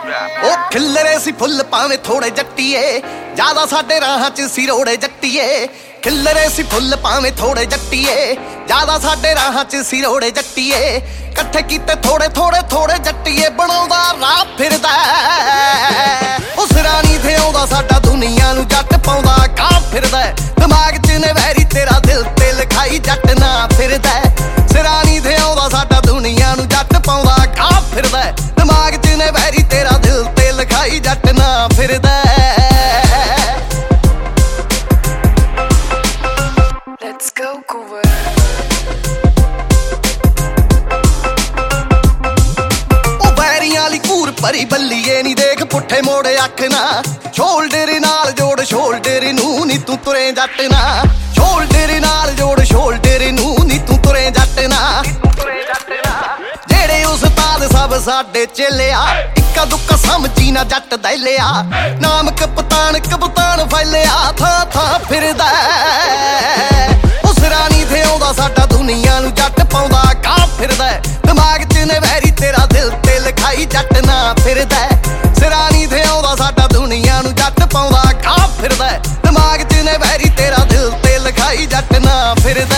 ਉਹ ਖਿੱਲਰੇ ਸੀ ਫੁੱਲ ਭਾਵੇਂ ਥੋੜੇ ਜੱਟੀਏ, ਜ਼ਿਆਦਾ ਸਾਡੇ ਰਾਹਾਂ 'ਚ ਸੀ ਰੋੜੇ ਜੱਟੀਏ। ਖਿੱਲਰੇ ਸੀ ਫੁੱਲ ਭਾਵੇਂ ਥੋੜੇ ਜੱਟੀਏ, ਜ਼ਿਆਦਾ ਸਾਡੇ ਰਾਹਾਂ 'ਚ ਸੀ ਰੋੜੇ ਜੱਟੀਏ। ਇਕੱਠੇ ਕੀਤੇ ਥੋੜੇ ਥੋੜੇ ਥੋੜੇ ਜੱਟੀਏ, ਬਣਾਉਂਦਾ ਰਾਹ ਫਿਰਦਾ। ਉਸ ਰਾਣੀ ਤੇ ਆਉਂਦਾ ਸਾਡਾ, ਦੁਨੀਆ ਨੂੰ ਜੱਟ ਪਾਉਂਦਾ ਕਾਹ ਫਿਰਦਾ। ਦਿਮਾਗ 'ਚ ਨੇ ਵੈਰੀ ਤੇਰਾ, ਦਿਲ ਤੇ ਲਿਖਾਈ ਜੱਟ ਨਾ ਫਿਰਦਾ। ਸਿਰਾਣੀ ਤੇ ਆਉਂਦਾ ਸਾਡਾ, ਦੁਨੀਆ ਨੂੰ ਜੱਟ ਪਾਉਂਦਾ ਕਾਹ ਫਿਰਦਾ। ਦਿਮਾਗ 'ਚ ਨੇ ਵੈਰੀ ਤੇਰਾ, ਦਿਲ ਤੇ ਲਿਖਾਈ ਜੱਟ ਨਾ ਫਿਰਦਾ। Let's go Coover। ਉਹ ਵੈਰੀਆਂ ਵਾਲੀ ਘੂਰ ਭਰੀ ਬੱਲੀਏ ਨੀ ਦੇਖ ਪੁੱਠੇ ਮੋੜ ਅੱਖ ਨਾ। ਸ਼ੋਲਡਰ ਨਾਲ ਜੋੜ ਸ਼ੋਲਡਰ ਨੂੰ ਨੀ ਤੂੰ ਤੁਰੇ ਜੱਟ ਨਾ। ਸ਼ੋਲਡਰ ਨਾਲ ਜੋੜ ਸ਼ੋਲਡਰ ਨੂੰ ਨੀ ਤੂੰ ਤੁਰੇ ਜੱਟ ਨਾ। ਜਿਹੜੇ ਉਸਤਾਦ ਸਭ ਸਾਡੇ ਚੇਲਿਆ, ਇੱਕਾ ਦੁੱਕਾ ਸਮਝੀ ਨਾ ਜੱਟ ਦੈਲਿਆ। ਨਾਮ ਕਪਤਾਨ ਕਪਤਾਨ ਫੈਲਿਆ, ਥਾਂ ਥਾਂ ਫਿਰਦਾ। ਉਸ ਰਾਣੀ ਤੇ ਆਉਂਦਾ ਸਾਡਾ, ਦੁਨੀਆ ਨੂੰ ਜੱਟ ਪਾਉਂਦਾ ਕਾਹ ਫਿਰਦਾ। ਦਿਮਾਗ 'ਚ ਨੇ ਵੈਰੀ ਤੇਰਾ, ਦਿਲ ਤੇ ਲਿਖਾਈ ਜੱਟ ਨਾ ਫਿਰਦਾ। ਸਿਰਾਣੀ ਤੇ ਆਉਂਦਾ ਸਾਡਾ, ਦੁਨੀਆ ਨੂੰ ਜੱਟ ਪਾਉਂਦਾ ਕਾਹ ਫਿਰਦਾ। ਦਿਮਾਗ 'ਚ ਨੇ ਵੈਰੀ ਤੇਰਾ, ਦਿਲ ਤੇ ਲਿਖਾਈ ਜੱਟ ਨਾ ਫਿਰਦਾ।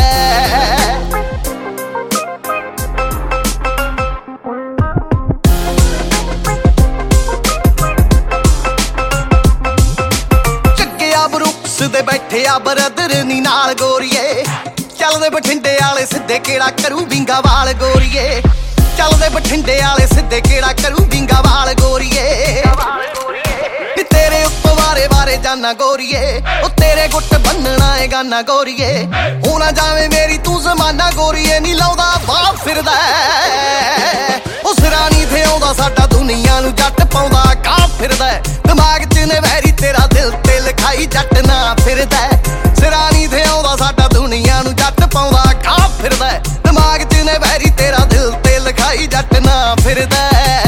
ਦੇ ਬੈਠੇ ਆ ਬਰਦਰ ਨੀ ਨਾਲ ਗੋਰੀਏ। ਚੱਲਦੇ ਬਠਿੰਡੇ ਵਾਲੇ ਸਿੱਧੇ ਕਿਹੜਾ ਕਰੂ ਵਿੰਗਾ ਵਾਲ ਗੋਰੀਏ। ਚੱਲਦੇ ਬਠਿੰਡੇ ਵਾਲੇ ਸਿੱਧੇ ਕਿਹੜਾ ਕਰੂ ਵਿੰਗਾ ਵਾਲ ਗੋਰੀਏ। ਤੇਰੇ ਉੱਤੋਂ ਵਾਰੇ ਵਾਰੇ ਜਾਨਾ ਗੋਰੀਏ, ਉਹ ਤੇਰੇ ਗੁੱਟ ਬੰਨਣਾ ਏ ਗਾਨਾ ਗੋਰੀਏ। ਹੋ ਨਾ ਜਾਵੇਂ ਮੇਰੀ ਤੂੰ ਜ਼ਮਾਨਾ ਗੋਰੀਏ, ਨੀ ਲਾਉਂਦਾ ਵਾਹ ਫਿਰਦਾ। ਉਸ ਰਾਣੀ ਤੇ ਆਉਂਦਾ ਸਾਡਾ, ਦੁਨੀਆ ਨੂੰ ਜੱਟ ਪਾਉਂਦਾ ਕਾਹ ਫਿਰਦਾ। ਦਿਮਾਗ 'ਚ ਨੇ ਵੈਰੀ ਤੇਰਾ, ਦਿਲ ਤੇ ਲਿਖਾਈ ਜੱਟ ਨਾ ਫਿਰਦਾ। ਸਿਰਾਣੀ ਤੇ ਆਉਂਦਾ ਸਾਡਾ, ਦੁਨੀਆ ਨੂੰ ਜੱਟ ਪਾਉਂਦਾ ਕਾਹ ਫਿਰਦਾ। ਦਿਮਾਗ 'ਚ ਨੇ ਵੈਰੀ ਤੇਰਾ, ਦਿਲ ਤੇ ਲਿਖਾਈ ਜੱਟ ਨਾ ਫਿਰਦਾ।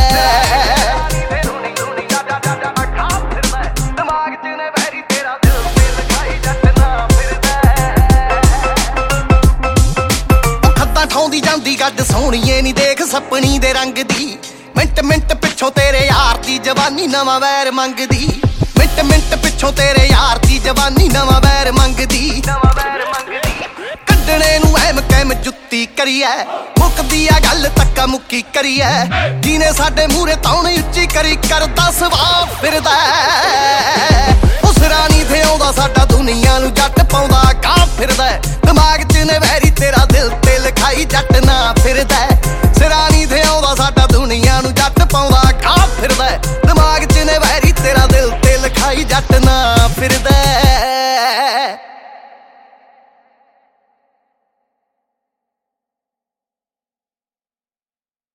ਠਾਉਂਦੀ ਜਾਂਦੀ ਗੱਡ ਸੋਹਣੀਏ ਨੀ ਦੇਖ ਸੱਪਣੀ ਦੇ ਰੰਗ ਦੀ। ਮਿੰਟ ਮਿੰਟ ਪਿੱਛੋਂ ਤੇਰੇ ਯਾਰ ਦੀ ਜਵਾਨੀ ਨਵਾਂ ਵੈਰ ਮੰਗਦੀ। ਮਿੰਟ ਮਿੰਟ ਪਿੱਛੋਂ ਤੇਰੇ ਯਾਰ ਦੀ ਜਵਾਨੀ ਨਵਾਂ ਵੈਰ ਮੰਗਦੀ। ਕੱਢਣੇ ਨੂੰ ਐਮ ਕੈਮ ਜੁੱਤੀ ਕਰੀਐ, ਮੁੱਕਦੀ ਆ ਗੱਲ ਤੱਕਾ ਮੁੱਕੀ ਕਰੀਐ। ਜਿਹਨੇ ਸਾਡੇ ਮੂਹਰੇ ਤੌਣੀ ਉੱਚੀ ਕਰੀ, ਕਰਦਾ ਸਵਾਹ ਫਿਰਦਾ। ਉਸ ਰਾਣੀ ਤੇ ਆਉਂਦਾ ਸਾਡਾ, ਦੁਨੀਆ ਨੂੰ ਜੱਟ ਪਾਉਂਦਾ ਕਾਹ ਫਿਰਦਾ। ਦਿਮਾਗ 'ਚ ਨੇ ਵੈਰੀ ਤੇਰਾ, ਦਿਲ ਤੇ ਲਿਖਾਈ ਜੱਟ